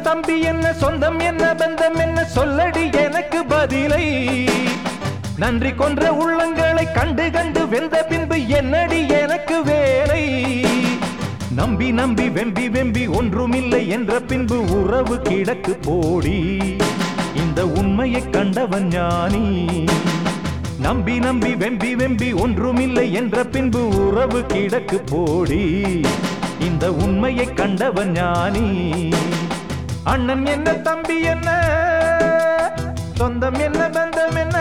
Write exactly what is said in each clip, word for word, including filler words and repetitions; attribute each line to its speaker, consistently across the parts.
Speaker 1: தம்பி என்ன சொந்தம் என்ன பந்தம் என்ன சொல்லடி எனக்கு பதிலை நன்றி கொன்ற உள்ளங்களை கண்டு கண்டு வெந்த பின்பு என்னடி எனக்கு வேலை நம்பி நம்பி வெம்பி வெம்பி ஒன்றுமில்லை என்ற பின்பு உறவு கிடக்கு போடி இந்த உண்மையை கண்டவன் ஞானி நம்பி நம்பி வெம்பி வெம்பி ஒன்றுமில்லை என்ற பின்பு உறவு கிடக்கு போடி இந்த உண்மையை கண்டவன் ஞானி அண்ணன் என்ன தம்பி என்ன சொந்தம் என்ன பந்தம் என்ன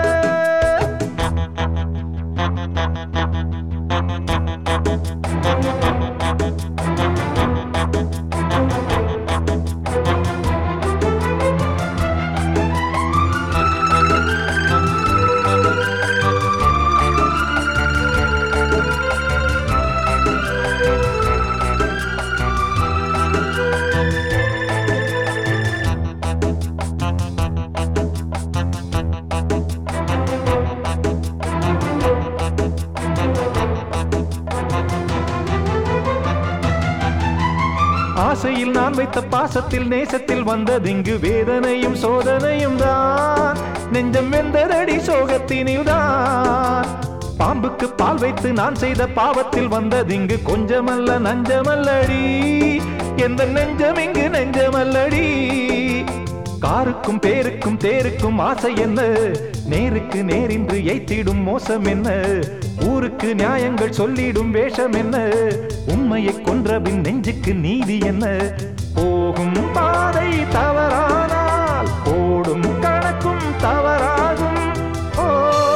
Speaker 1: ஆசையில் நான் வைத்த பாசத்தில் நேசத்தில் வந்ததிங்கு வேதனையும் சோதனையும் தான் நெஞ்சம் வெந்ததடி சோகத்தினில் தான் பாம்புக்கு பால் வைத்து நான் செய்த பாவத்தில் வந்ததிங்கு கொஞ்சமல்ல நஞ்சமல்லடி எந்த நெஞ்சம் இங்கு நெஞ்சமல்லடி காருக்கும் பேருக்கும் தேருக்கும் ஆசை என்ன நேருக்கு நேரின்று எய்த்திடும் மோசம் என்ன ஊருக்கு நியாயங்கள் சொல்லிடும் வேஷம் என்ன உண்மையை கொன்றபின் நெஞ்சுக்கு நீதி என்ன போகும் பாதை தவறானால் போடும் கணக்கும் தவறாகும் ஓ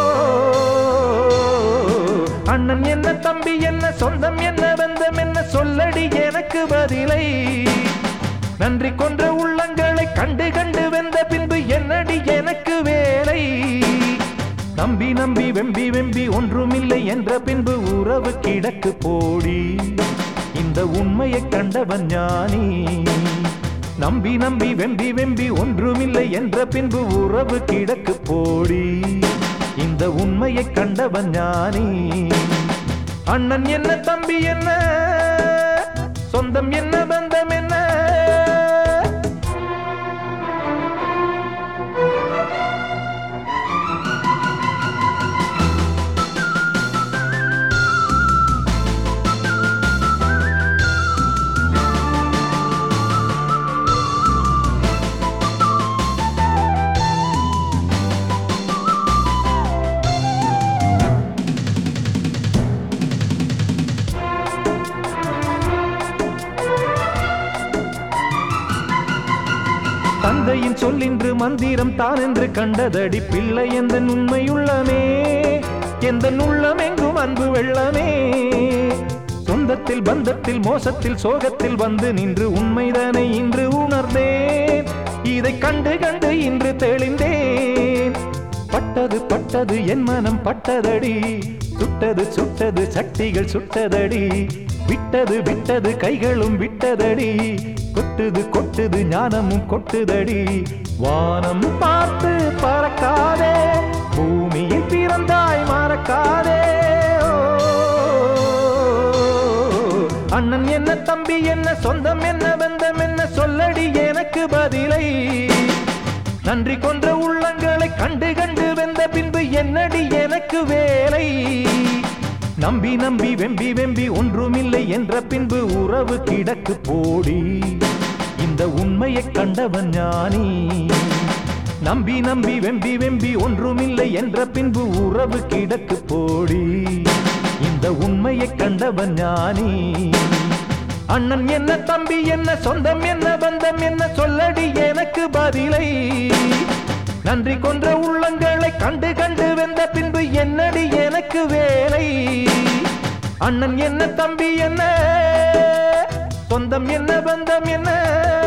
Speaker 1: அண்ணன் என்ன தம்பி என்ன சொந்தம் என்ன பந்தம் என்ன சொல்லடி எனக்கு பதிலை நன்றி கொன்ற உள்ளங்களை கண்டு கண்டு வெந்த பின்பு என்னடி எனக்கு வேலை நம்பி நம்பி வெம்பி வெம்பி ஒன்றுமில்லை என்ற பின்பு உறவு கிடக்கு போடி இந்த உண்மையை கண்டவன் ஞானி நம்பி நம்பி வெம்பி வெம்பி ஒன்றுமில்லை என்ற பின்பு உறவு கிடக்கு போடி இந்த உண்மையை கண்டவன் ஞானி அண்ணன் என்ன தம்பி என்ன சொந்தம் என்ன பந்தம் என்ன தந்தையின் சொல்லின்று மந்திரம் தான் என்று கண்டதடி பிள்ளை எந்த உண்மையுள்ளமே எந்த உள்ளம் எங்கும் அன்பு வெள்ளமே சொந்தத்தில் பந்தத்தில் மோசத்தில் சோகத்தில் வந்து நின்று உண்மைதானே இன்று உணர்ந்தேன் இதை கண்டு கண்டு இன்று தெளிந்தேன் பட்டது பட்டது என் மனம் பட்டதடி சுட்டது சுட்டது சட்டிகள் சுட்டதடி விட்டது விட்டது கைகளும் விட்டதடி கொட்டுது கொட்டுது ஞானமும் கொட்டுதடி வானம் பார்த்து பறக்காதே பூமியில் பிறந்தாய் மறக்காதே அண்ணன் என்ன தம்பி என்ன சொந்தம் என்ன பந்தம் என்ன சொல்லடி எனக்கு பதிலை நன்றி கொன்ற உள்ளங்களை கண்டு கண்டு வெந்த பின்பு என்னடி எனக்கு வேலை நம்பி நம்பி வெம்பி வெம்பி ஒன்றுமில்லை என்ற பின்பு உறவு கிடக்கு போடி இந்த உண்மையை கண்டவன் ஞானி நம்பி நம்பி வெம்பி வெம்பி ஒன்றுமில்லை என்ற பின்பு உறவு கிடக்கு போடி இந்த உண்மையை கண்டவன் ஞானி அண்ணன் என்ன தம்பி என்ன சொந்தம் என்ன பந்தம் என்ன சொல்லடி எனக்கு பதிலை நன்றி கொன்ற உள்ளங்களை கண்டு கண்டு வெந்த பின்பு என்னடி எனக்கு வேலை அண்ணன் என்ன தம்பி என்ன சொந்தம் என்ன பந்தம் என்ன